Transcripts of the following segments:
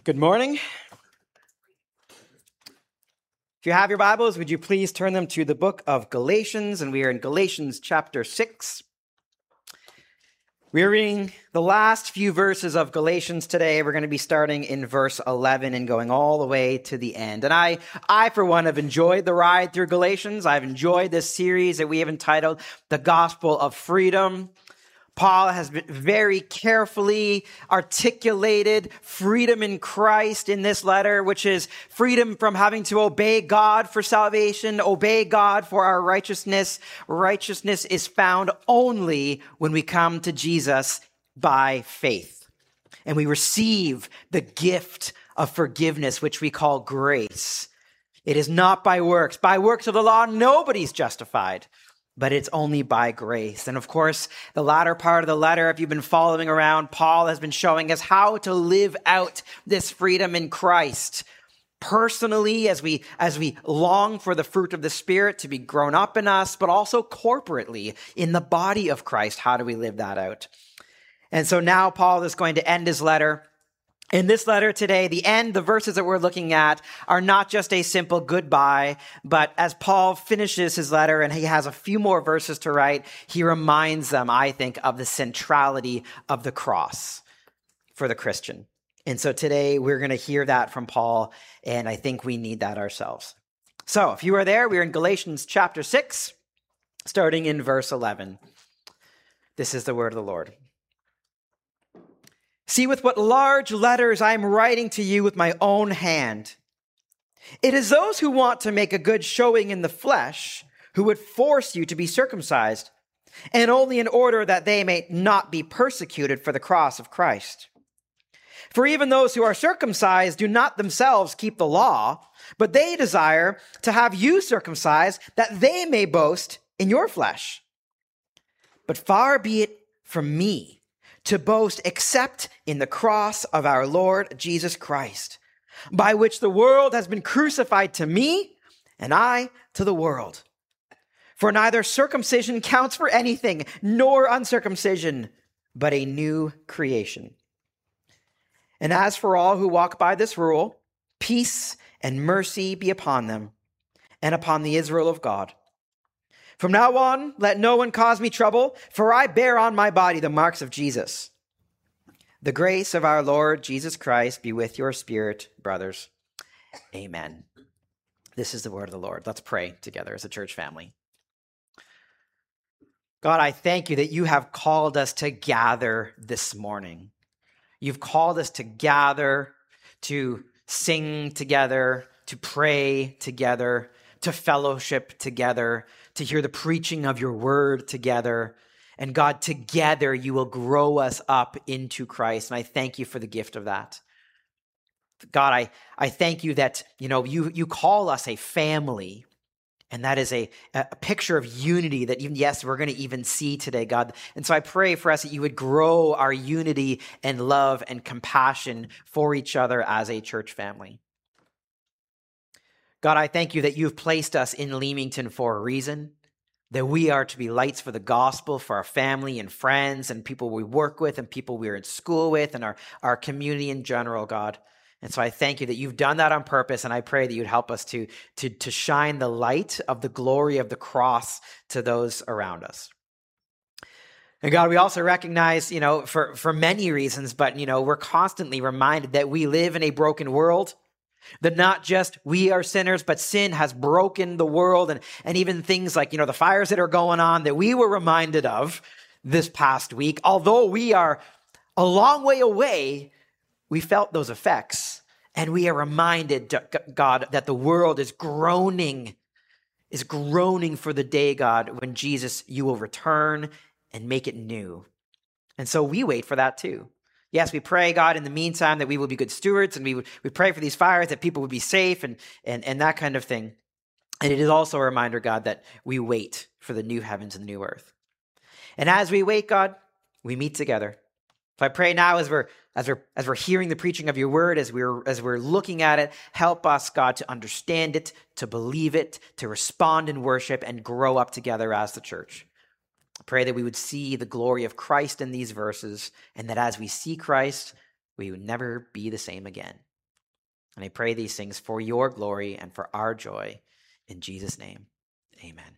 Good morning. If you have your Bibles, would you please turn them to the book of Galatians, and we are in Galatians chapter 6. We're reading the last few verses of Galatians today. We're going to be starting in verse 11 and going all the way to the end. And I for one, have enjoyed the ride through Galatians. I've enjoyed this series that we have entitled The Gospel of Freedom. Paul has been very carefully articulated freedom in Christ in this letter, which is freedom from having to obey God for salvation, obey God for our righteousness. Righteousness is found only when we come to Jesus by faith. And we receive the gift of forgiveness, which we call grace. It is not by works. By works of the law, nobody's justified. But it's only by grace. And of course, the latter part of the letter, if you've been following around, Paul has been showing us how to live out this freedom in Christ. Personally, as we long for the fruit of the Spirit to be grown up in us, but also corporately in the body of Christ, how do we live that out? And so now Paul is going to end his letter. In this letter today, the verses that we're looking at are not just a simple goodbye, but as Paul finishes his letter and he has a few more verses to write, he reminds them, I think, of the centrality of the cross for the Christian. And so today we're going to hear that from Paul, and I think we need that ourselves. So if you are there, we're in Galatians chapter 6, starting in verse 11. This is the word of the Lord. See with what large letters I am writing to you with my own hand. It is those who want to make a good showing in the flesh who would force you to be circumcised, and only in order that they may not be persecuted for the cross of Christ. For even those who are circumcised do not themselves keep the law, but they desire to have you circumcised that they may boast in your flesh. But far be it from me to boast except in the cross of our Lord Jesus Christ, by which the world has been crucified to me, and I to the world. For neither circumcision counts for anything, nor uncircumcision, but a new creation. And as for all who walk by this rule, peace and mercy be upon them, and upon the Israel of God. From now on, let no one cause me trouble, for I bear on my body the marks of Jesus. The grace of our Lord Jesus Christ be with your spirit, brothers. Amen. This is the word of the Lord. Let's pray together as a church family. God, I thank you that you have called us to gather this morning. You've called us to gather, to sing together, to pray together, to fellowship together, to hear the preaching of your word together. And God, together you will grow us up into Christ. And I thank you for the gift of that. God, I thank you that, you call us a family. And that is a picture of unity that even, yes, we're going to even see today, God. And so I pray for us that you would grow our unity and love and compassion for each other as a church family. God, I thank you that you've placed us in Leamington for a reason, that we are to be lights for the gospel for our family and friends and people we work with and people we're in school with and our community in general, God. And so I thank you that you've done that on purpose, and I pray that you'd help us to shine the light of the glory of the cross to those around us. And God, we also recognize, for many reasons, but, we're constantly reminded that we live in a broken world. That not just we are sinners, but sin has broken the world, and even things like, the fires that are going on that we were reminded of this past week. Although we are a long way away, we felt those effects, and we are reminded, God, that the world is groaning for the day, God, when Jesus, you will return and make it new. And so we wait for that too. Yes, we pray, God, in the meantime, that we will be good stewards, and we pray for these fires, that people would be safe and that kind of thing. And it is also a reminder, God, that we wait for the new heavens and the new earth. And as we wait, God, we meet together. So I pray now as we're hearing the preaching of your word, as we're looking at it, help us, God, to understand it, to believe it, to respond in worship, and grow up together as the church. I pray that we would see the glory of Christ in these verses, and that as we see Christ, we would never be the same again. And I pray these things for your glory and for our joy. In Jesus' name, amen.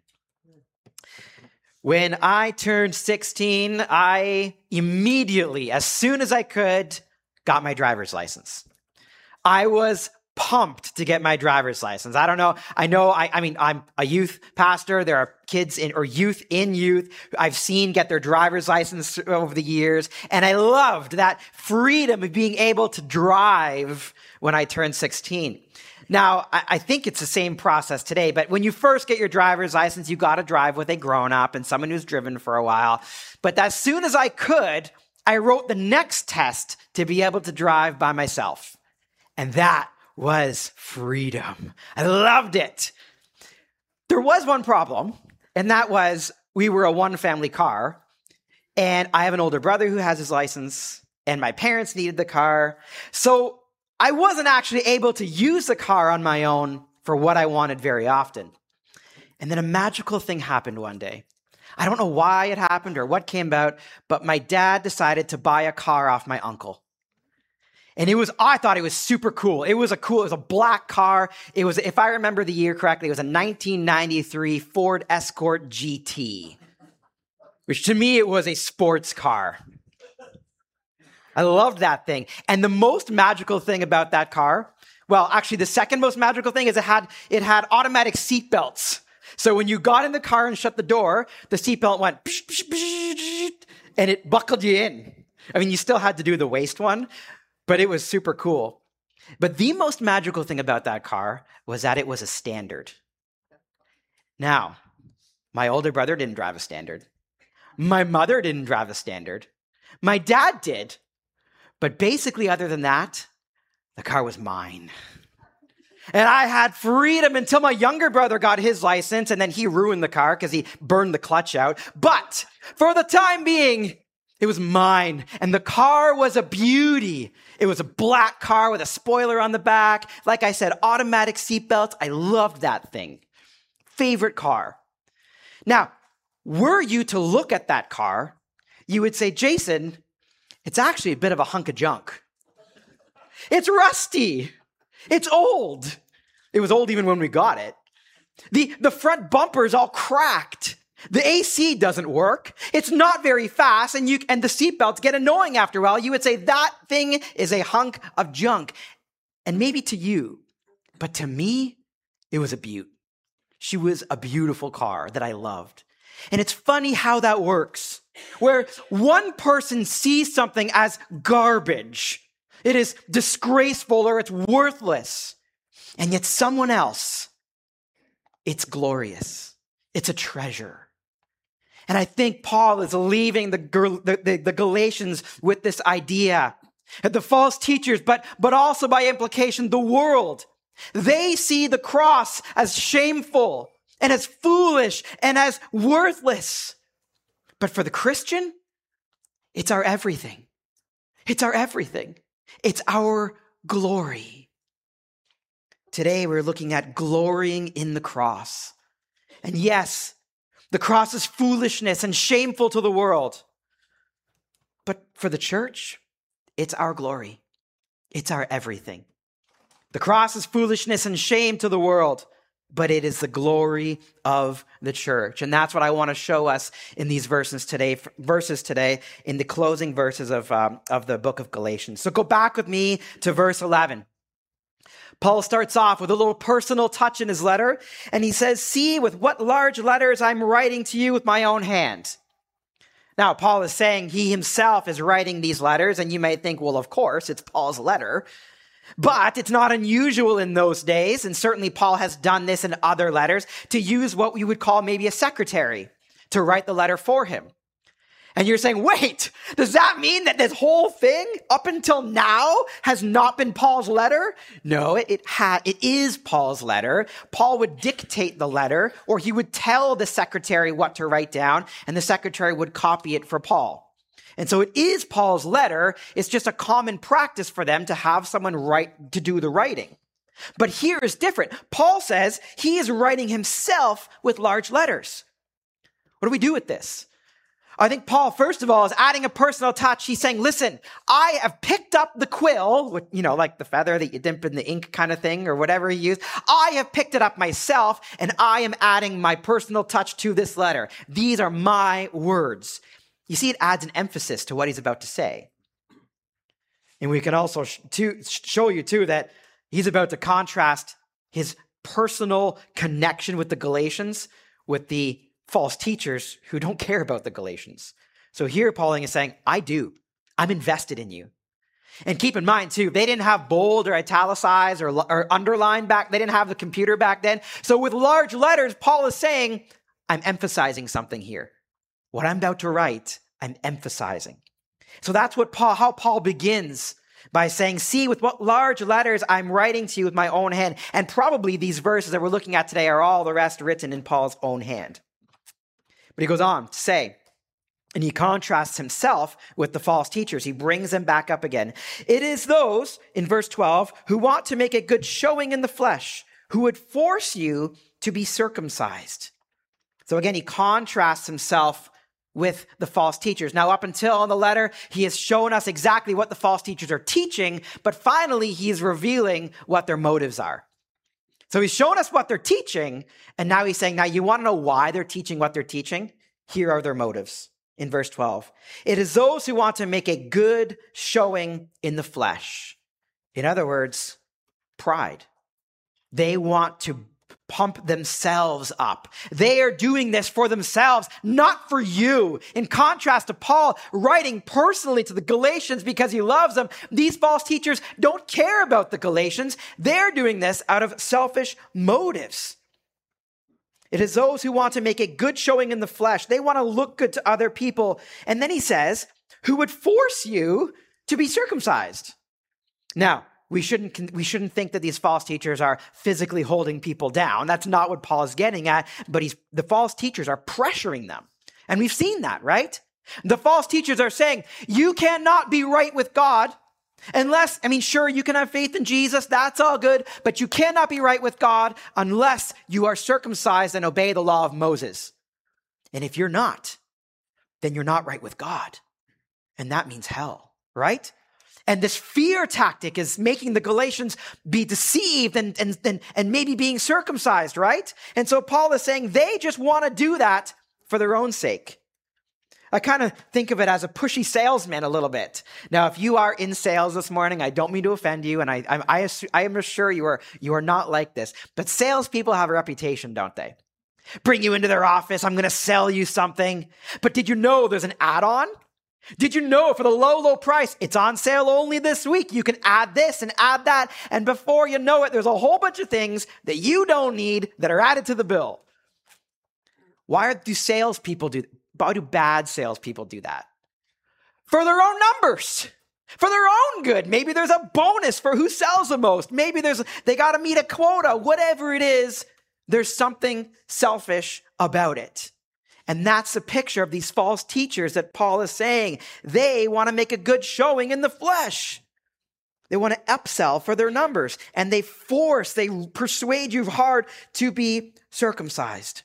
When I turned 16, I immediately, as soon as I could, got my driver's license. I was pumped to get my driver's license. I mean, I'm a youth pastor. There are kids youth in youth I've seen get their driver's license over the years. And I loved that freedom of being able to drive when I turned 16. Now, I think it's the same process today, but when you first get your driver's license, you got to drive with a grown-up and someone who's driven for a while. But as soon as I could, I wrote the next test to be able to drive by myself. And that was freedom. I loved it. There was one problem, and that was we were a one-family car, and I have an older brother who has his license, and my parents needed the car. So I wasn't actually able to use the car on my own for what I wanted very often. And then a magical thing happened one day. I don't know why it happened or what came about, but my dad decided to buy a car off my uncle. And I thought it was super cool. It was a black car. It was, if I remember the year correctly, it was a 1993 Ford Escort GT, which to me, it was a sports car. I loved that thing. And the most magical thing about that car, well, actually the second most magical thing is it had automatic seat belts. So when you got in the car and shut the door, the seatbelt went psh, psh, psh, and it buckled you in. I mean, you still had to do the waist one, but it was super cool. But the most magical thing about that car was that it was a standard. Now, my older brother didn't drive a standard. My mother didn't drive a standard. My dad did. But basically, other than that, the car was mine. And I had freedom until my younger brother got his license, and then he ruined the car because he burned the clutch out. But for the time being, it was mine. And the car was a beauty. It was a black car with a spoiler on the back. Like I said, automatic seatbelts. I loved that thing. Favorite car. Now, were you to look at that car, you would say, Jason, it's actually a bit of a hunk of junk. It's rusty. It's old. It was old even when we got it. The front bumper is all cracked. The AC doesn't work. It's not very fast, and the seatbelts get annoying after a while. You would say that thing is a hunk of junk. And maybe to you, but to me, it was a beaut. She was a beautiful car that I loved. And it's funny how that works, where one person sees something as garbage. It is disgraceful or it's worthless. And yet someone else, it's glorious. It's a treasure. And I think Paul is leaving the Galatians with this idea. The false teachers, but also by implication, the world. They see the cross as shameful and as foolish and as worthless. But for the Christian, it's our everything. It's our everything. It's our glory. Today, we're looking at glorying in the cross. And yes, the cross is foolishness and shameful to the world. But for the church, it's our glory. It's our everything. The cross is foolishness and shame to the world, but it is the glory of the church. And that's what I want to show us in these verses today, in the closing verses of the book of Galatians. So go back with me to verse 11. Paul starts off with a little personal touch in his letter, and he says, "See with what large letters I'm writing to you with my own hand." Now, Paul is saying he himself is writing these letters, and you may think, well, of course, it's Paul's letter. But it's not unusual in those days, and certainly Paul has done this in other letters, to use what we would call maybe a secretary to write the letter for him. And you're saying, wait, does that mean that this whole thing up until now has not been Paul's letter? No, it is Paul's letter. Paul would dictate the letter, or he would tell the secretary what to write down, and the secretary would copy it for Paul. And so it is Paul's letter. It's just a common practice for them to have someone to do the writing. But here is different. Paul says he is writing himself with large letters. What do we do with this? I think Paul, first of all, is adding a personal touch. He's saying, listen, I have picked up the quill, like the feather that you dip in the ink kind of thing or whatever he used. I have picked it up myself, and I am adding my personal touch to this letter. These are my words. You see, it adds an emphasis to what he's about to say. And we can also show you, too, that he's about to contrast his personal connection with the Galatians with the false teachers who don't care about the Galatians. So here Paul is saying, I do. I'm invested in you. And keep in mind, too, they didn't have bold or italicized or underlined back. They didn't have the computer back then. So with large letters, Paul is saying, I'm emphasizing something here. What I'm about to write, I'm emphasizing. So that's how Paul begins by saying, see, with what large letters I'm writing to you with my own hand. And probably these verses that we're looking at today are all the rest written in Paul's own hand. But he goes on to say, and he contrasts himself with the false teachers. He brings them back up again. It is those, in verse 12, who want to make a good showing in the flesh, who would force you to be circumcised. So again, he contrasts himself with the false teachers. Now, up until in the letter, he has shown us exactly what the false teachers are teaching, but finally, he's revealing what their motives are. So he's shown us what they're teaching, and now he's saying, now you want to know why they're teaching what they're teaching? Here are their motives. In verse 12, it is those who want to make a good showing in the flesh. In other words, pride. They want to pump themselves up. They are doing this for themselves, not for you. In contrast to Paul writing personally to the Galatians because he loves them, these false teachers don't care about the Galatians. They're doing this out of selfish motives. It is those who want to make a good showing in the flesh. They want to look good to other people. And then he says, who would force you to be circumcised. Now, we shouldn't think that these false teachers are physically holding people down. That's not what Paul is getting at, but the false teachers are pressuring them. And we've seen that, right? The false teachers are saying, you cannot be right with God unless, sure, you can have faith in Jesus, that's all good, but you cannot be right with God unless you are circumcised and obey the law of Moses. And if you're not, then you're not right with God. And that means hell, right? And this fear tactic is making the Galatians be deceived and maybe being circumcised, right? And so Paul is saying they just want to do that for their own sake. I kind of think of it as a pushy salesman a little bit. Now, if you are in sales this morning, I don't mean to offend you, and I am sure you are not like this, but salespeople have a reputation, don't they? Bring you into their office, I'm going to sell you something. But did you know there's an add-on? Did you know for the low price, it's on sale only this week. You can add this and add that. And before you know it, there's a whole bunch of things that you don't need that are added to the bill. Why do bad salespeople do that? For their own numbers, for their own good. Maybe there's a bonus for who sells the most. Maybe they got to meet a quota, whatever it is. There's something selfish about it. And that's the picture of these false teachers that Paul is saying. They want to make a good showing in the flesh. They want to upsell for their numbers. And they persuade you hard to be circumcised.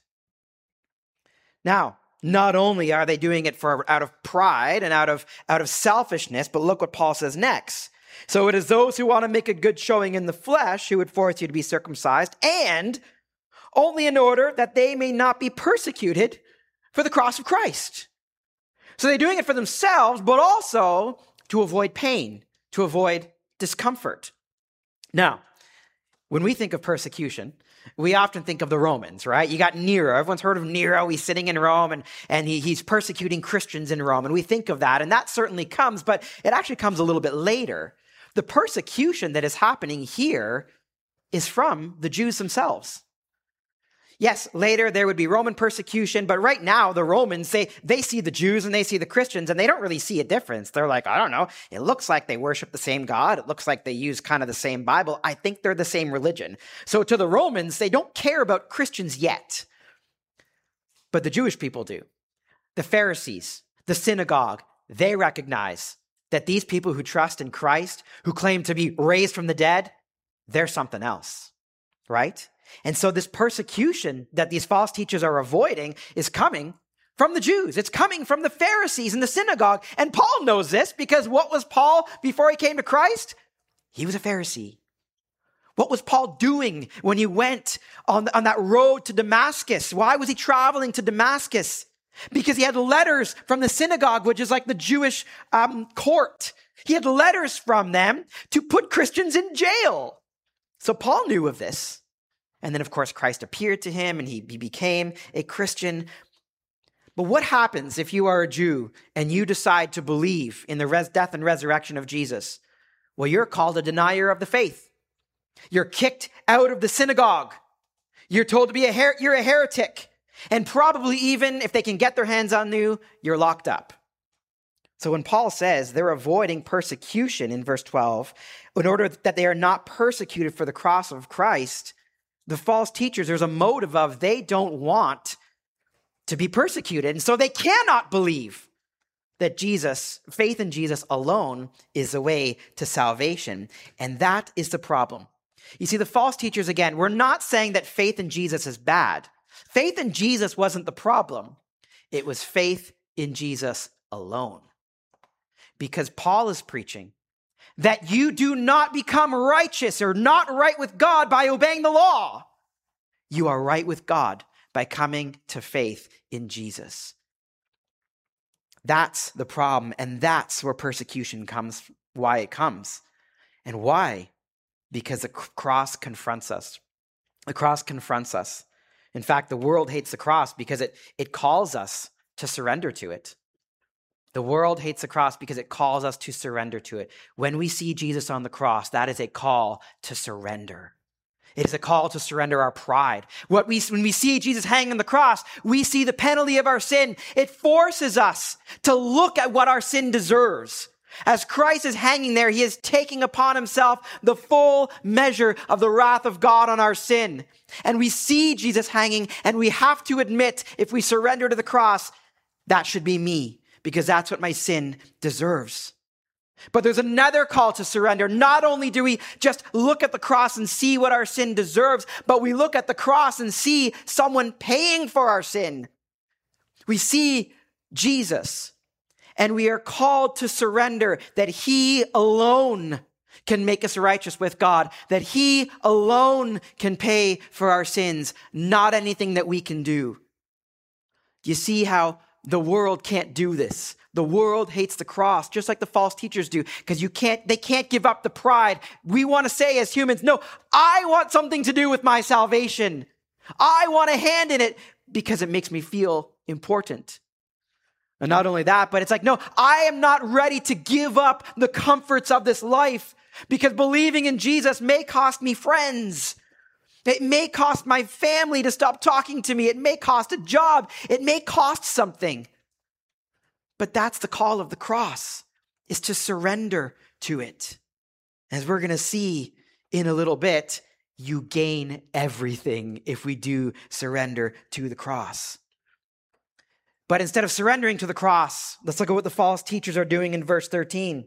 Now, not only are they doing it out of pride and out of selfishness, but look what Paul says next. So it is those who want to make a good showing in the flesh who would force you to be circumcised, and only in order that they may not be persecuted for the cross of Christ. So they're doing it for themselves, but also to avoid pain, to avoid discomfort. Now, when we think of persecution, we often think of the Romans, right? You got Nero. Everyone's heard of Nero. He's sitting in Rome and he's persecuting Christians in Rome. And we think of that, and that certainly comes, but it actually comes a little bit later. The persecution that is happening here is from the Jews themselves. Yes, later there would be Roman persecution, but right now the Romans, they see the Jews and they see the Christians and they don't really see a difference. They're like, I don't know, it looks like they worship the same God. It looks like they use kind of the same Bible. I think they're the same religion. So to the Romans, they don't care about Christians yet, but the Jewish people do. The Pharisees, the synagogue, they recognize that these people who trust in Christ, who claim to be raised from the dead, they're something else, right? And so this persecution that these false teachers are avoiding is coming from the Jews. It's coming from the Pharisees in the synagogue. And Paul knows this because what was Paul before he came to Christ? He was a Pharisee. What was Paul doing when he went on that road to Damascus? Why was he traveling to Damascus? Because he had letters from the synagogue, which is like the Jewish court. He had letters from them to put Christians in jail. So Paul knew of this. And then, of course, Christ appeared to him and he became a Christian. But what happens if you are a Jew and you decide to believe in the death and resurrection of Jesus? Well, you're called a denier of the faith. You're kicked out of the synagogue. You're told to be you're a heretic. And probably even if they can get their hands on you, you're locked up. So when Paul says they're avoiding persecution in verse 12, in order that they are not persecuted for the cross of Christ, the false teachers, there's a motive of they don't want to be persecuted. And so they cannot believe that faith in Jesus alone is the way to salvation. And that is the problem. You see, the false teachers, again, we're not saying that faith in Jesus is bad. Faith in Jesus wasn't the problem. It was faith in Jesus alone. Because Paul is preaching that you do not become righteous or not right with God by obeying the law. You are right with God by coming to faith in Jesus. That's the problem, and that's where persecution comes, why it comes. And why? Because the cross confronts us. The cross confronts us. In fact, the world hates the cross because it calls us to surrender to it. The world hates the cross because it calls us to surrender to it. When we see Jesus on the cross, that is a call to surrender. It is a call to surrender our pride. When we see Jesus hanging on the cross, we see the penalty of our sin. It forces us to look at what our sin deserves. As Christ is hanging there, he is taking upon himself the full measure of the wrath of God on our sin. And we see Jesus hanging, and we have to admit, if we surrender to the cross, that should be me, because that's what my sin deserves. But there's another call to surrender. Not only do we just look at the cross and see what our sin deserves, but we look at the cross and see someone paying for our sin. We see Jesus. And we are called to surrender that he alone can make us righteous with God, that he alone can pay for our sins, not anything that we can do. You see how the world can't do this? The world hates the cross, just like the false teachers do, because they can't give up the pride. We want to say as humans, no, I want something to do with my salvation. I want a hand in it because it makes me feel important. And not only that, but it's like, no, I am not ready to give up the comforts of this life because believing in Jesus may cost me friends. It may cost my family to stop talking to me. It may cost a job. It may cost something. But that's the call of the cross, is to surrender to it. As we're going to see in a little bit, you gain everything if we do surrender to the cross. But instead of surrendering to the cross, let's look at what the false teachers are doing in verse 13.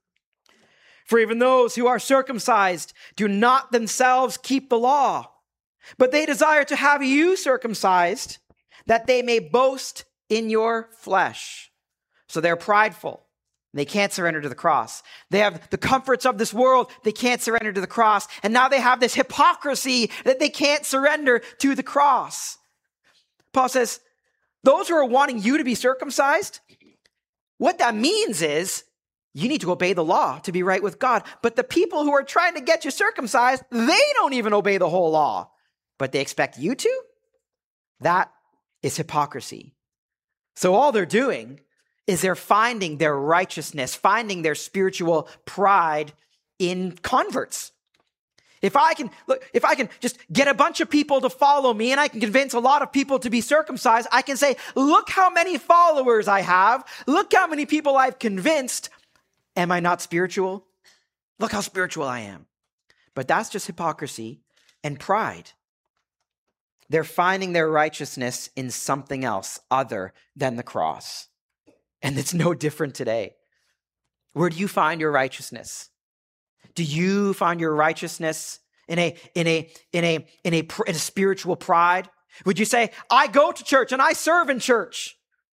For even those who are circumcised do not themselves keep the law, but they desire to have you circumcised, that they may boast in your flesh. So they're prideful. They can't surrender to the cross. They have the comforts of this world. They can't surrender to the cross. And now they have this hypocrisy that they can't surrender to the cross. Paul says, those who are wanting you to be circumcised, what that means is you need to obey the law to be right with God. But the people who are trying to get you circumcised, they don't even obey the whole law, but they expect you to? That is hypocrisy. So all they're doing is they're finding their righteousness, finding their spiritual pride in converts. If I can just get a bunch of people to follow me and I can convince a lot of people to be circumcised, I can say, look how many followers I have. Look how many people I've convinced. Am I not spiritual? Look how spiritual I am. But that's just hypocrisy and pride. They're finding their righteousness in something else other than the cross. And it's no different today. Where do you find your righteousness? Do you find your righteousness in a spiritual pride? Would you say, I go to church and I serve in church?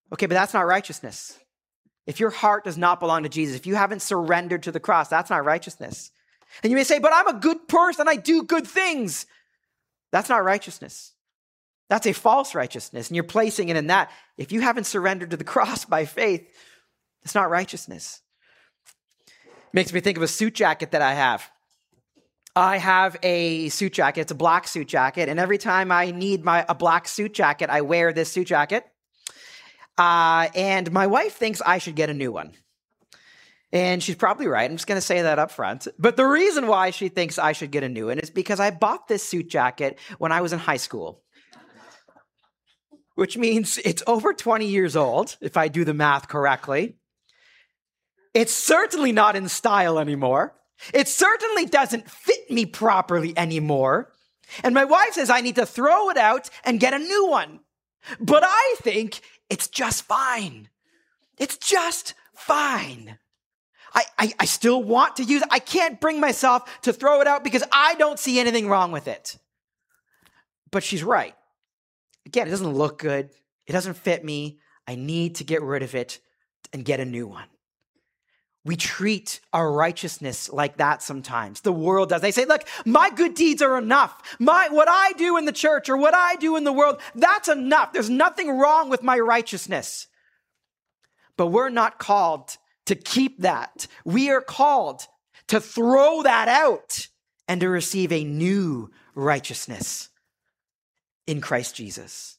Okay, but that's not righteousness. If your heart does not belong to Jesus, if you haven't surrendered to the cross, that's not righteousness. And you may say, but I'm a good person. I do good things. That's not righteousness. That's a false righteousness. And you're placing it in that. If you haven't surrendered to the cross by faith, it's not righteousness. Makes me think of a suit jacket that I have. I have a suit jacket. It's a black suit jacket. And every time I need a black suit jacket, I wear this suit jacket. And my wife thinks I should get a new one. And she's probably right. I'm just going to say that up front. But the reason why she thinks I should get a new one is because I bought this suit jacket when I was in high school. Which means it's over 20 years old, if I do the math correctly. It's certainly not in style anymore. It certainly doesn't fit me properly anymore. And my wife says I need to throw it out and get a new one. But I think it's just fine. It's just fine. I still want to use it. I can't bring myself to throw it out because I don't see anything wrong with it. But she's right. Again, it doesn't look good. It doesn't fit me. I need to get rid of it and get a new one. We treat our righteousness like that sometimes. The world does. They say, look, my good deeds are enough. What I do in the church or what I do in the world, that's enough. There's nothing wrong with my righteousness. But we're not called to keep that. We are called to throw that out and to receive a new righteousness in Christ Jesus.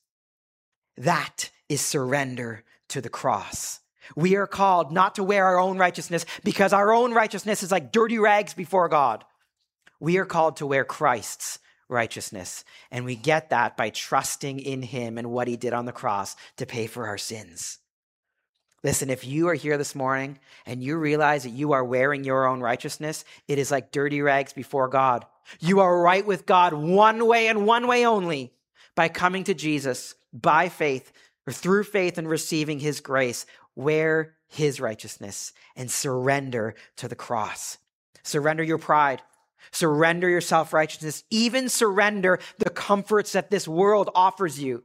That is surrender to the cross. We are called not to wear our own righteousness because our own righteousness is like dirty rags before God. We are called to wear Christ's righteousness. And we get that by trusting in him and what he did on the cross to pay for our sins. Listen, if you are here this morning and you realize that you are wearing your own righteousness, it is like dirty rags before God. You are right with God one way and one way only, by coming to Jesus by faith or through faith and receiving his grace. Wear his righteousness and surrender to the cross. Surrender your pride. Surrender your self-righteousness. Even surrender the comforts that this world offers you.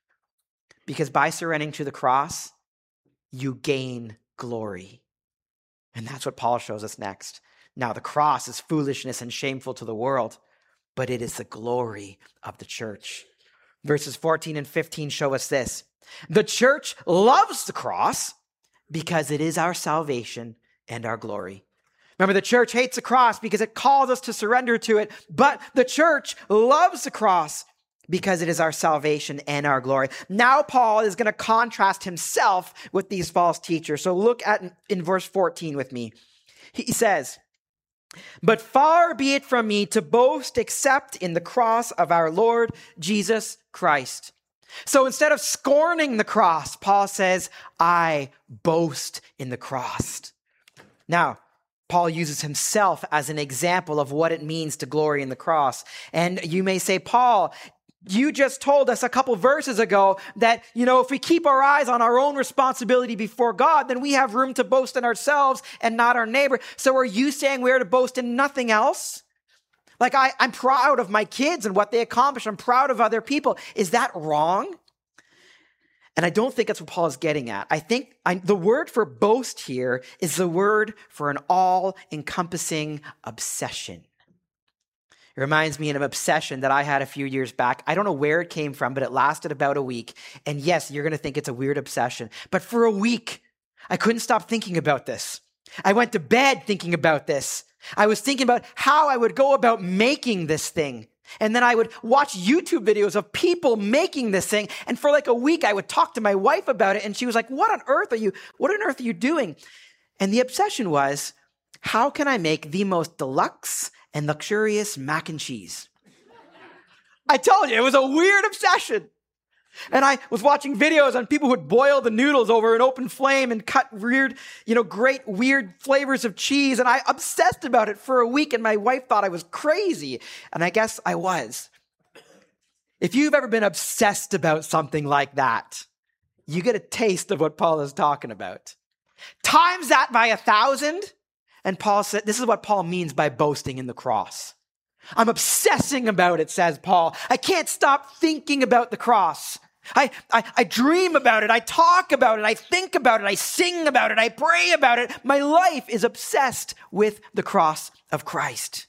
Because by surrendering to the cross, you gain glory. And that's what Paul shows us next. Now, the cross is foolishness and shameful to the world, but it is the glory of the church. Verses 14 and 15 show us this. The church loves the cross because it is our salvation and our glory. Remember, the church hates the cross because it calls us to surrender to it, but the church loves the cross because it is our salvation and our glory. Now Paul is going to contrast himself with these false teachers. So look at in verse 14 with me. He says, but far be it from me to boast except in the cross of our Lord Jesus Christ. So instead of scorning the cross, Paul says, I boast in the cross. Now, Paul uses himself as an example of what it means to glory in the cross. And you may say, Paul, you just told us a couple verses ago that, if we keep our eyes on our own responsibility before God, then we have room to boast in ourselves and not our neighbor. So are you saying we're to boast in nothing else? Like I'm proud of my kids and what they accomplish. I'm proud of other people. Is that wrong? And I don't think that's what Paul is getting at. I think the word for boast here is the word for an all-encompassing obsession. It reminds me of an obsession that I had a few years back. I don't know where it came from, but it lasted about a week. And yes, you're going to think it's a weird obsession. But for a week, I couldn't stop thinking about this. I went to bed thinking about this. I was thinking about how I would go about making this thing. And then I would watch YouTube videos of people making this thing. And for like a week, I would talk to my wife about it. And she was like, what on earth are you doing? And the obsession was, how can I make the most deluxe and luxurious mac and cheese? I told you, it was a weird obsession. And I was watching videos on people who would boil the noodles over an open flame and cut weird, great weird flavors of cheese. And I obsessed about it for a week. And my wife thought I was crazy. And I guess I was. If you've ever been obsessed about something like that, you get a taste of what Paul is talking about. Times that by 1,000. And Paul said, this is what Paul means by boasting in the cross. I'm obsessing about it, says Paul. I can't stop thinking about the cross. I dream about it. I talk about it. I think about it. I sing about it. I pray about it. My life is obsessed with the cross of Christ.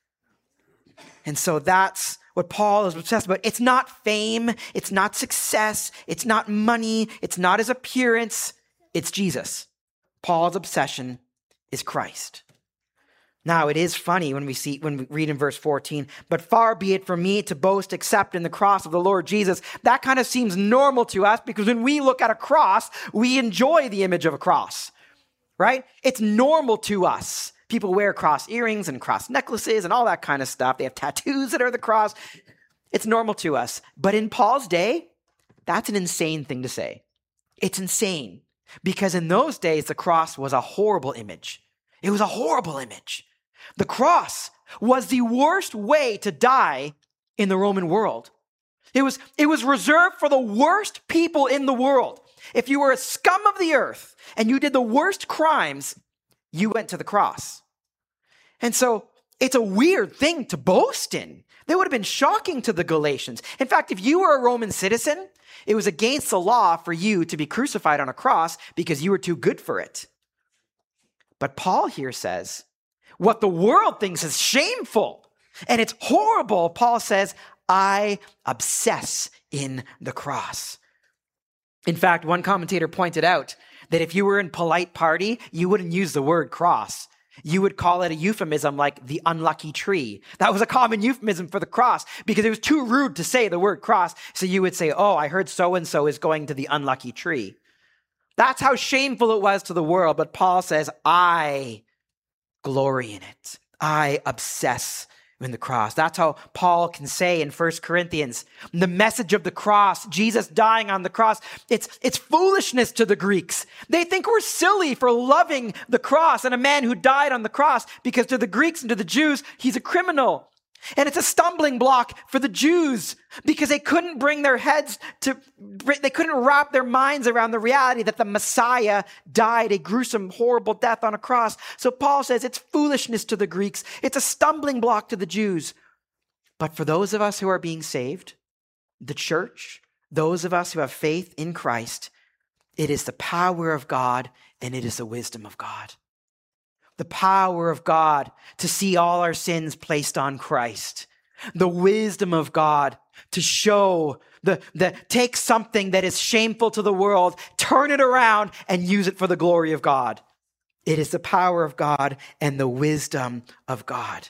And so that's what Paul is obsessed about. It's not fame. It's not success. It's not money. It's not his appearance. It's Jesus. Paul's obsession is Christ. Now, it is funny when we read in verse 14, but far be it from me to boast except in the cross of the Lord Jesus. That kind of seems normal to us because when we look at a cross, we enjoy the image of a cross, right? It's normal to us. People wear cross earrings and cross necklaces and all that kind of stuff. They have tattoos that are the cross. It's normal to us. But in Paul's day, that's an insane thing to say. It's insane because in those days, the cross was a horrible image. It was a horrible image. The cross was the worst way to die in the Roman world. It was reserved for the worst people in the world. If you were a scum of the earth and you did the worst crimes, you went to the cross. And so it's a weird thing to boast in. That would have been shocking to the Galatians. In fact, if you were a Roman citizen, it was against the law for you to be crucified on a cross because you were too good for it. But Paul here says, what the world thinks is shameful and it's horrible, Paul says, I obsess in the cross. In fact, one commentator pointed out that if you were in polite party, you wouldn't use the word cross. You would call it a euphemism like the unlucky tree. That was a common euphemism for the cross because it was too rude to say the word cross. So you would say, oh, I heard so-and-so is going to the unlucky tree. That's how shameful it was to the world. But Paul says, I glory in it. I obsess in the cross. That's how Paul can say in 1 Corinthians, the message of the cross, Jesus dying on the cross, it's foolishness to the Greeks. They think we're silly for loving the cross and a man who died on the cross because to the Greeks and to the Jews, he's a criminal. And it's a stumbling block for the Jews because they couldn't they couldn't wrap their minds around the reality that the Messiah died a gruesome, horrible death on a cross. So Paul says it's foolishness to the Greeks. It's a stumbling block to the Jews. But for those of us who are being saved, the church, those of us who have faith in Christ, it is the power of God and it is the wisdom of God. The power of God to see all our sins placed on Christ. The wisdom of God to show, take something that is shameful to the world, turn it around and use it for the glory of God. It is the power of God and the wisdom of God.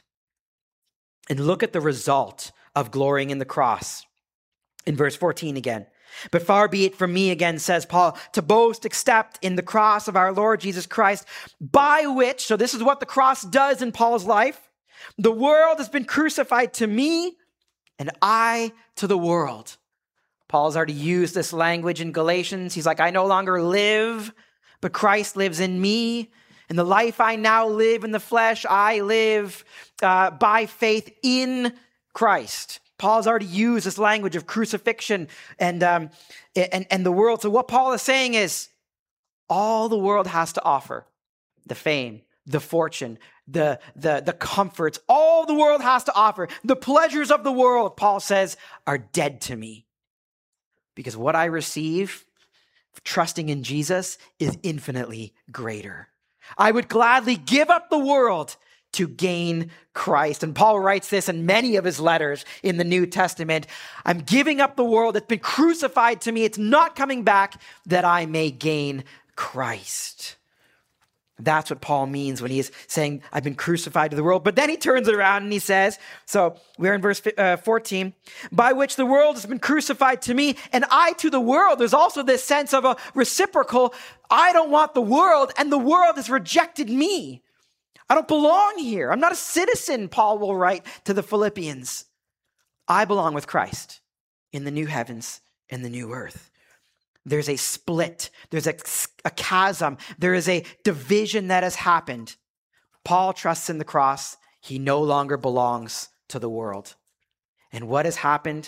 And look at the result of glorying in the cross. In verse 14 again. But far be it from me, again, says Paul, to boast except in the cross of our Lord Jesus Christ, by which, so this is what the cross does in Paul's life, the world has been crucified to me and I to the world. Paul's already used this language in Galatians. He's like, I no longer live, but Christ lives in me. And the life I now live in the flesh, I live by faith in Christ. Paul's already used this language of crucifixion and the world. So what Paul is saying is all the world has to offer, the fame, the fortune, the comforts, all the world has to offer, the pleasures of the world, Paul says, are dead to me. Because what I receive, trusting in Jesus, is infinitely greater. I would gladly give up the world to gain Christ. And Paul writes this in many of his letters in the New Testament. I'm giving up the world. It's been crucified to me. It's not coming back that I may gain Christ. That's what Paul means when he is saying, I've been crucified to the world. But then he turns it around and he says, so we're in verse 14, by which the world has been crucified to me and I to the world. There's also this sense of a reciprocal, I don't want the world and the world has rejected me. I don't belong here. I'm not a citizen, Paul will write to the Philippians. I belong with Christ in the new heavens and the new earth. There's a split. There's a chasm. There is a division that has happened. Paul trusts in the cross. He no longer belongs to the world. And what has happened?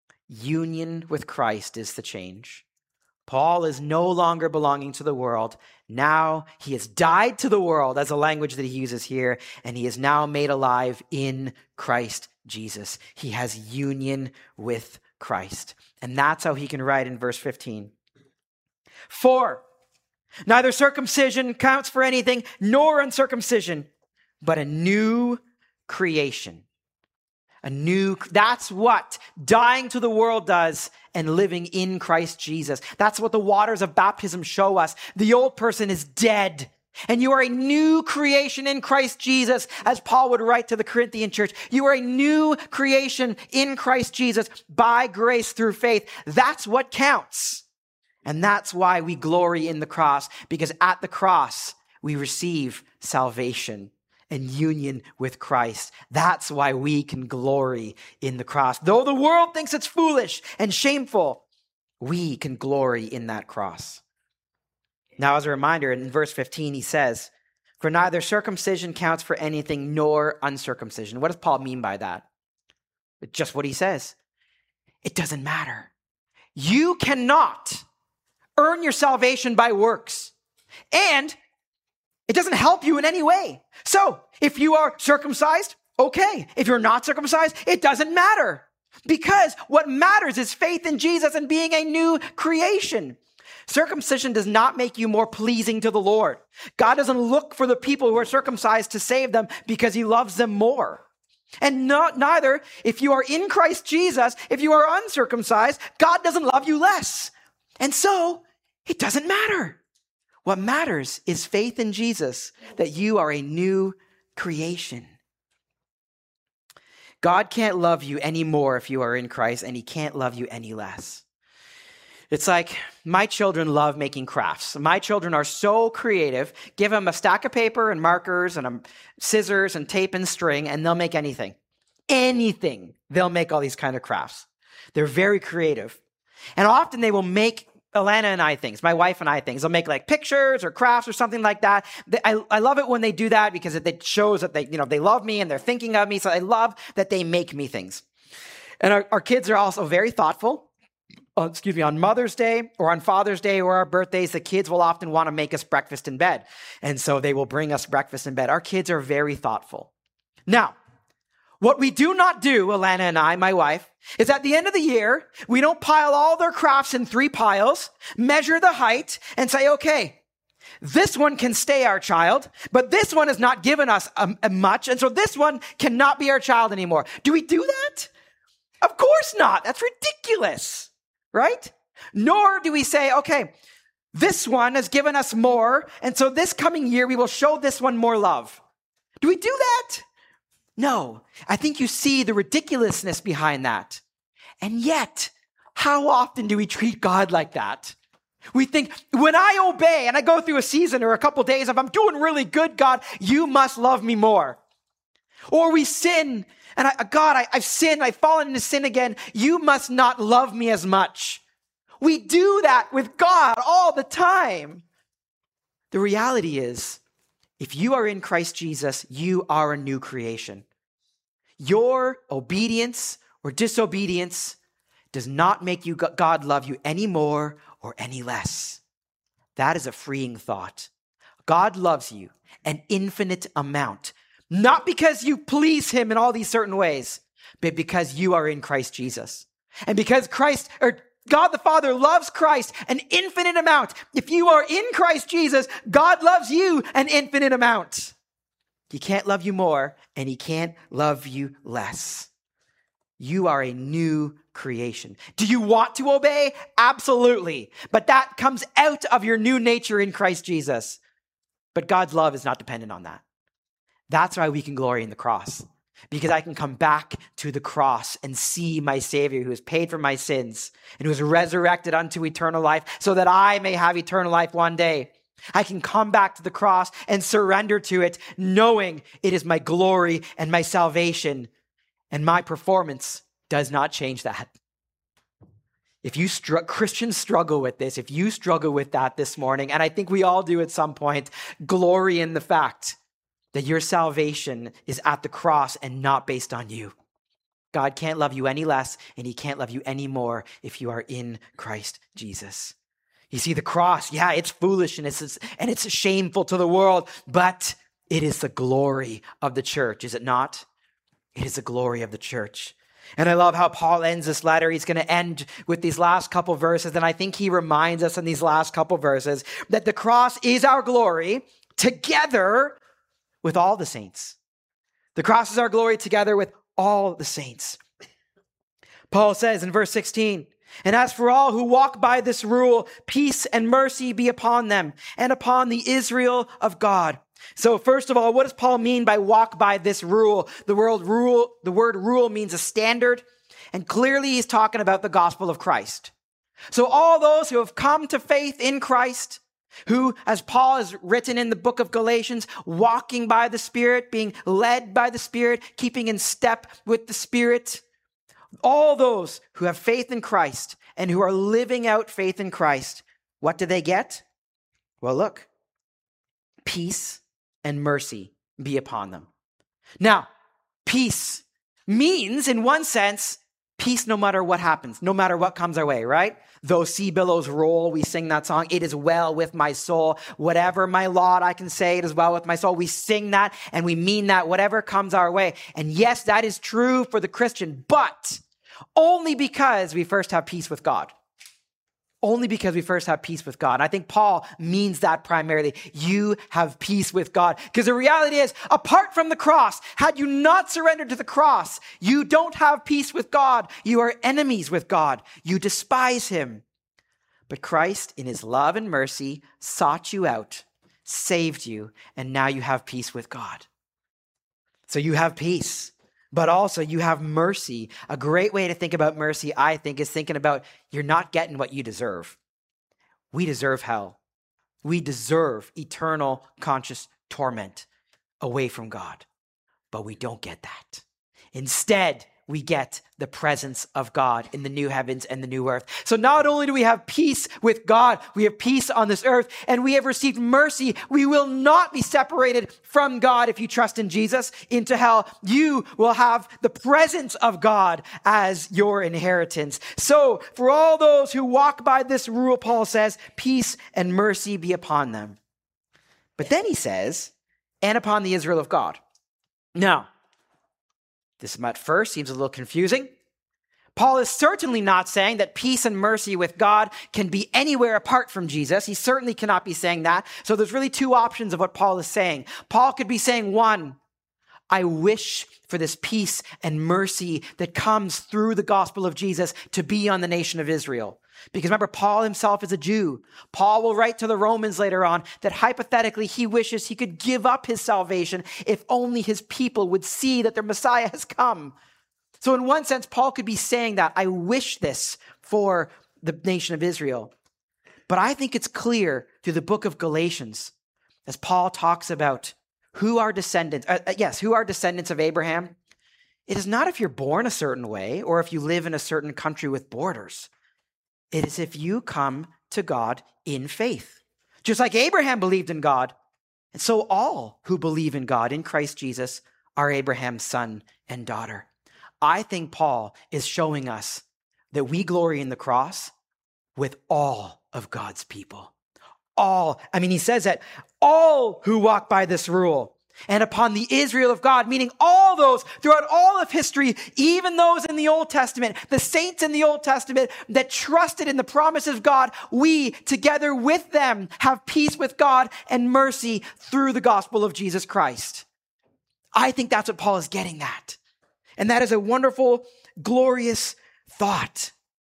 Union with Christ is the change. Paul is no longer belonging to the world. Now he has died to the world, as a language that he uses here, and he is now made alive in Christ Jesus. He has union with Christ. And that's how he can write in verse 15. For neither circumcision counts for anything, nor uncircumcision, but a new creation. That's what dying to the world does and living in Christ Jesus. That's what the waters of baptism show us. The old person is dead, and you are a new creation in Christ Jesus, as Paul would write to the Corinthian church. You are a new creation in Christ Jesus by grace through faith. That's what counts. And that's why we glory in the cross, because at the cross, we receive salvation and union with Christ. That's why we can glory in the cross. Though the world thinks it's foolish and shameful, we can glory in that cross. Now, as a reminder, in verse 15, he says, for neither circumcision counts for anything nor uncircumcision. What does Paul mean by that? It's just what he says. It doesn't matter. You cannot earn your salvation by works, and it doesn't help you in any way. So if you are circumcised, okay. If you're not circumcised, it doesn't matter, because what matters is faith in Jesus and being a new creation. Circumcision does not make you more pleasing to the Lord. God doesn't look for the people who are circumcised to save them because he loves them more. And neither, if you are in Christ Jesus, if you are uncircumcised, God doesn't love you less. And so it doesn't matter. What matters is faith in Jesus, that you are a new creation. God can't love you any more if you are in Christ, and he can't love you any less. It's like my children love making crafts. My children are so creative. Give them a stack of paper and markers and scissors and tape and string, and they'll make anything. Anything. They'll make all these kind of crafts. They're very creative. And often they will make Alana and I things, my wife and I things. They'll make like pictures or crafts or something like that. I love it when they do that because it shows that they love me and they're thinking of me. So I love that they make me things. And our kids are also very thoughtful. On Mother's Day or on Father's Day or our birthdays, the kids will often want to make us breakfast in bed. And so they will bring us breakfast in bed. Our kids are very thoughtful. Now, what we do not do, Alana and I, my wife, is at the end of the year, we don't pile all their crafts in 3 piles, measure the height, and say, okay, this one can stay our child, but this one has not given us much, and so this one cannot be our child anymore. Do we do that? Of course not. That's ridiculous, right? Nor do we say, okay, this one has given us more, and so this coming year, we will show this one more love. Do we do that? No, I think you see the ridiculousness behind that. And yet, how often do we treat God like that? We think, when I obey and I go through a season or a couple days of I'm doing really good, God, you must love me more. Or we sin, and I've sinned, I've fallen into sin again. You must not love me as much. We do that with God all the time. The reality is, if you are in Christ Jesus, you are a new creation. Your obedience or disobedience does not make God love you any more or any less. That is a freeing thought. God loves you an infinite amount, not because you please him in all these certain ways, but because you are in Christ Jesus. And because God the Father loves Christ an infinite amount. If you are in Christ Jesus, God loves you an infinite amount. He can't love you more, and he can't love you less. You are a new creation. Do you want to obey? Absolutely. But that comes out of your new nature in Christ Jesus. But God's love is not dependent on that. That's why we can glory in the cross. Because I can come back to the cross and see my Savior who has paid for my sins and who is resurrected unto eternal life so that I may have eternal life one day. I can come back to the cross and surrender to it, knowing it is my glory and my salvation, and my performance does not change that. If you Christians struggle with this, if you struggle with that this morning, and I think we all do at some point, glory in the fact that your salvation is at the cross and not based on you. God can't love you any less, and he can't love you any more if you are in Christ Jesus. You see, the cross, yeah, it's foolish and it's shameful to the world, but it is the glory of the church, is it not? It is the glory of the church. And I love how Paul ends this letter. He's going to end with these last couple verses. And I think he reminds us in these last couple verses that the cross is our glory together with all the saints. The cross is our glory together with all the saints. Paul says in verse 16, and as for all who walk by this rule, peace and mercy be upon them and upon the Israel of God. So first of all, what does Paul mean by walk by this rule? The word rule means a standard, and clearly he's talking about the gospel of Christ. So all those who have come to faith in Christ, who, as Paul has written in the book of Galatians, walking by the Spirit, being led by the Spirit, keeping in step with the Spirit, all those who have faith in Christ and who are living out faith in Christ, what do they get? Well, look, peace and mercy be upon them. Now, peace means, in one sense, peace no matter what happens, no matter what comes our way, right? Though sea billows roll, we sing that song, it is well with my soul. Whatever my lot, I can say it is well with my soul. We sing that and we mean that, whatever comes our way. And yes, that is true for the Christian, but only because we first have peace with God. Only because we first have peace with God. I think Paul means that primarily. You have peace with God. Because the reality is, apart from the cross, had you not surrendered to the cross, you don't have peace with God. You are enemies with God. You despise him. But Christ, in his love and mercy, sought you out, saved you, and now you have peace with God. So you have peace. But also you have mercy. A great way to think about mercy, I think, is thinking about you're not getting what you deserve. We deserve hell. We deserve eternal conscious torment away from God. But we don't get that. Instead, we get the presence of God in the new heavens and the new earth. So not only do we have peace with God, we have peace on this earth, and we have received mercy. We will not be separated from God if you trust in Jesus into hell. You will have the presence of God as your inheritance. So for all those who walk by this rule, Paul says, peace and mercy be upon them. But then he says, and upon the Israel of God. Now, this at first seems a little confusing. Paul is certainly not saying that peace and mercy with God can be anywhere apart from Jesus. He certainly cannot be saying that. So there's really two options of what Paul is saying. Paul could be saying, one, I wish for this peace and mercy that comes through the gospel of Jesus to be on the nation of Israel. Because remember, Paul himself is a Jew. Paul will write to the Romans later on that hypothetically he wishes he could give up his salvation if only his people would see that their Messiah has come. So in one sense, Paul could be saying that, I wish this for the nation of Israel. But I think it's clear through the book of Galatians, as Paul talks about who are descendants of Abraham. It is not if you're born a certain way or if you live in a certain country with borders. It is if you come to God in faith. Just like Abraham believed in God. And so all who believe in God in Christ Jesus are Abraham's son and daughter. I think Paul is showing us that we glory in the cross with all of God's people. He says that all who walk by this rule, and upon the Israel of God, meaning all those throughout all of history, even those in the Old Testament, the saints in the Old Testament that trusted in the promises of God, we together with them have peace with God and mercy through the gospel of Jesus Christ. I think that's what Paul is getting at. And that is a wonderful, glorious thought.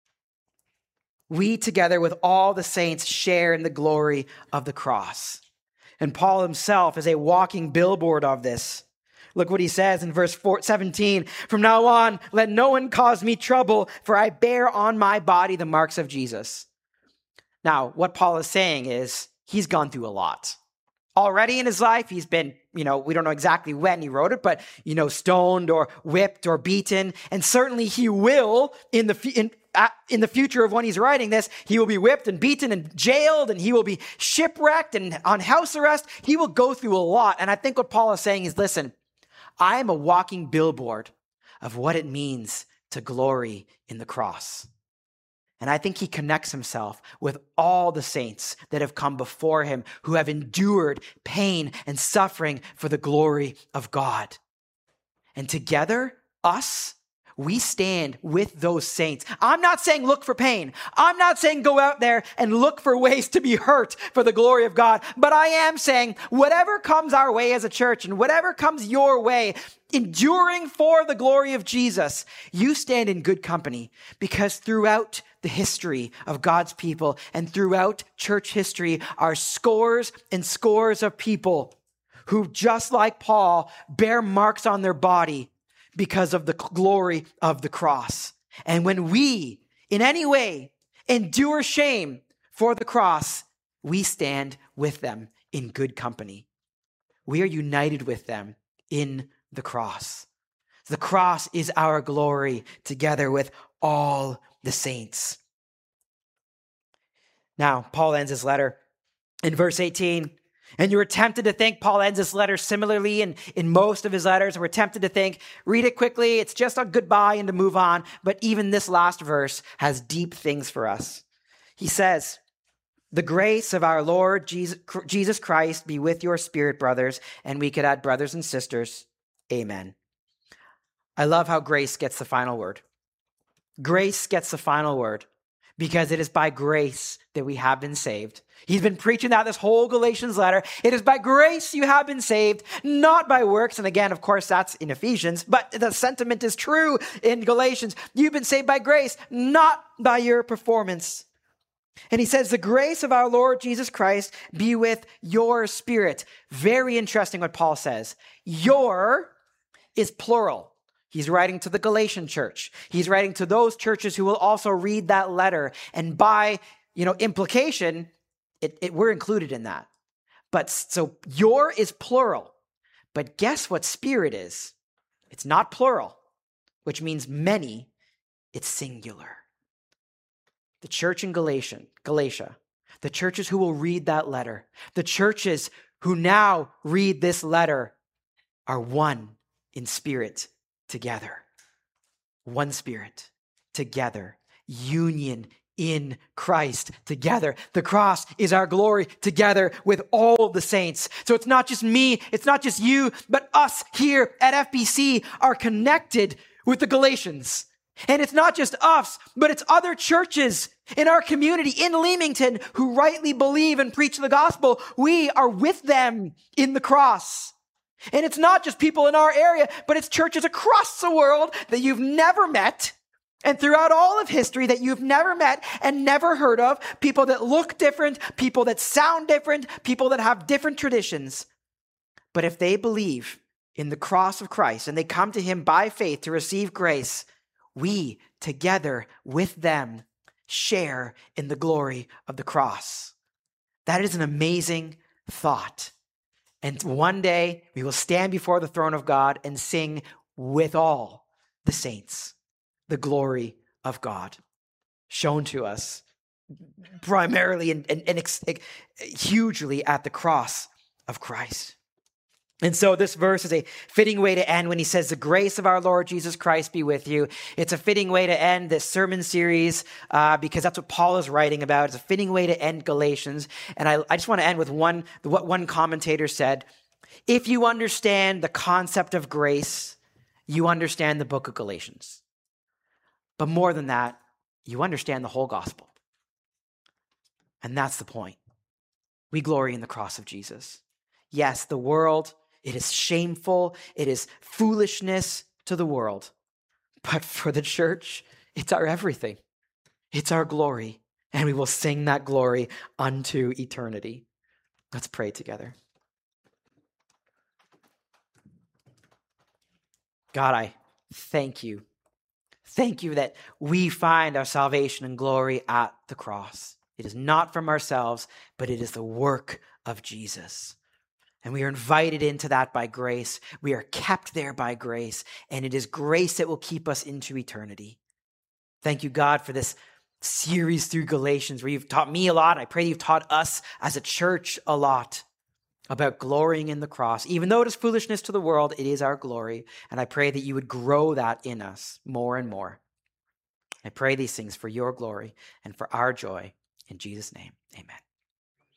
We together with all the saints share in the glory of the cross. And Paul himself is a walking billboard of this. Look what he says in verse 17. From now on, let no one cause me trouble, for I bear on my body the marks of Jesus. Now, what Paul is saying is he's gone through a lot. Already in his life, he's been, we don't know exactly when he wrote it, but, stoned or whipped or beaten. And certainly he will in the future of when he's writing this, he will be whipped and beaten and jailed, and he will be shipwrecked and on house arrest. He will go through a lot. And I think what Paul is saying is, listen, I am a walking billboard of what it means to glory in the cross. And I think he connects himself with all the saints that have come before him who have endured pain and suffering for the glory of God. And together, us, we stand with those saints. I'm not saying look for pain. I'm not saying go out there and look for ways to be hurt for the glory of God. But I am saying whatever comes our way as a church and whatever comes your way, enduring for the glory of Jesus, you stand in good company, because throughout the history of God's people and throughout church history are scores and scores of people who, just like Paul, bear marks on their body because of the glory of the cross. And when we, in any way, endure shame for the cross, we stand with them in good company. We are united with them in the cross. The cross is our glory together with all the saints. Now, Paul ends his letter in verse 18. And you were tempted to think, Paul ends his letter similarly in most of his letters. We're tempted to think, read it quickly, it's just a goodbye and to move on. But even this last verse has deep things for us. He says, the grace of our Lord Jesus Christ be with your spirit, brothers. And we could add brothers and sisters. Amen. I love how grace gets the final word. Grace gets the final word because it is by grace that we have been saved. He's been preaching that this whole Galatians letter. It is by grace you have been saved, not by works. And again, of course, that's in Ephesians, but the sentiment is true in Galatians. You've been saved by grace, not by your performance. And he says, the grace of our Lord Jesus Christ be with your spirit. Very interesting what Paul says. Your is plural. He's writing to the Galatian church. He's writing to those churches who will also read that letter. And by, implication, we're included in that. But so your is plural. But guess what spirit is? It's not plural, which means many. It's singular. The church in Galatia, the churches who will read that letter, the churches who now read this letter are one in spirit together. One spirit together. Union in Christ together. The cross is our glory together with all the saints. So it's not just me, it's not just you, but us here at FBC are connected with the Galatians. And it's not just us, but it's other churches in our community in Leamington who rightly believe and preach the gospel. We are with them in the cross. And it's not just people in our area, but it's churches across the world that you've never met, and throughout all of history that you've never met and never heard of, people that look different, people that sound different, people that have different traditions. But if they believe in the cross of Christ and they come to him by faith to receive grace, we together with them share in the glory of the cross. That is an amazing thought. And one day we will stand before the throne of God and sing with all the saints the glory of God, shown to us primarily and hugely at the cross of Christ. And so this verse is a fitting way to end when he says, the grace of our Lord Jesus Christ be with you. It's a fitting way to end this sermon series because that's what Paul is writing about. It's a fitting way to end Galatians. And I just want to end with what one commentator said. If you understand the concept of grace, you understand the book of Galatians. But more than that, you understand the whole gospel. And that's the point. We glory in the cross of Jesus. Yes, the world, it is shameful. It is foolishness to the world. But for the church, it's our everything. It's our glory. And we will sing that glory unto eternity. Let's pray together. God, I thank you. Thank you that we find our salvation and glory at the cross. It is not from ourselves, but it is the work of Jesus. And we are invited into that by grace. We are kept there by grace. And it is grace that will keep us into eternity. Thank you, God, for this series through Galatians where you've taught me a lot. I pray you've taught us as a church a lot about glorying in the cross. Even though it is foolishness to the world, it is our glory. And I pray that you would grow that in us more and more. I pray these things for your glory and for our joy. In Jesus' name, amen.